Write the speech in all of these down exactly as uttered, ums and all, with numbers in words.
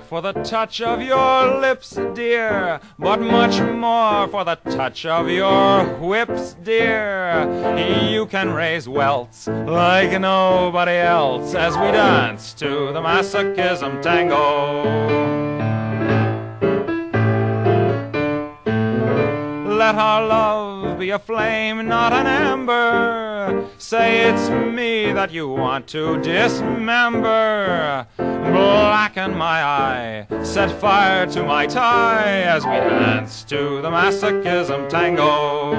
for the touch of your lips, dear, but much more for the touch of your whips, dear. You can raise welts like nobody else as we dance to the masochism tango. Let our love be a flame, not an ember. Say it's me that you want to dismember. Blacken my eye, set fire to my tie as we dance to the masochism tango.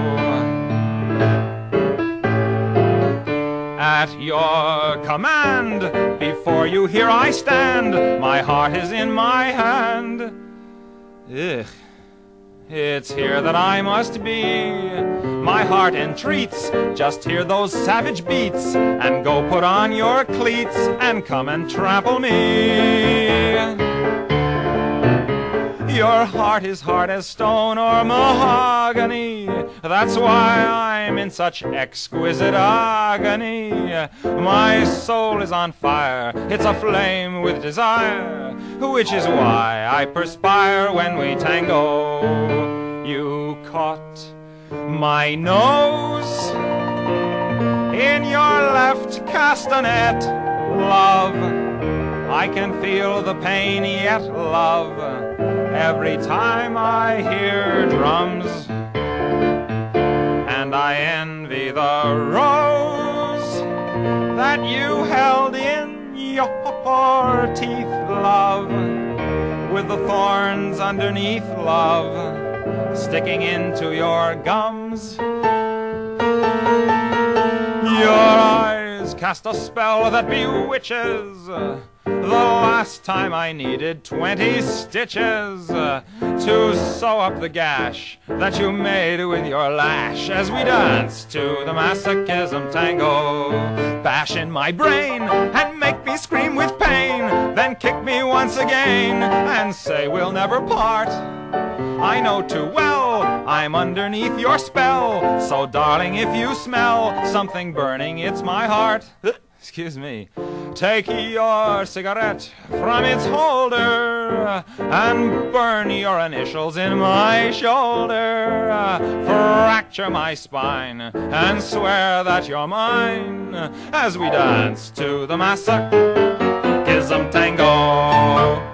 At your command, before you here I stand. My heart is in my hand. Ugh. It's here that I must be. My heart entreats, just hear those savage beats, and go put on your cleats and come and trample me. Your heart is hard as stone or mahogany. That's why I'm in such exquisite agony. My soul is on fire, it's aflame with desire, which is why I perspire when we tango. You caught my nose in your left castanet, love. I can feel the pain yet, love, every time I hear drums. And I envy the rose that you held in your teeth, love, with the thorns underneath, love, sticking into your gums. Your eyes cast a spell that bewitches. The last time I needed twenty stitches to sew up the gash that you made with your lash as we dance to the masochism tango. Bash in my brain and make me scream with pain, then kick me once again and say we'll never part. I know too well I'm underneath your spell, so darling, if you smell something burning, it's my heart. Excuse me. Take your cigarette from its holder and burn your initials in my shoulder. Fracture my spine and swear that you're mine as we dance to the masochism tango.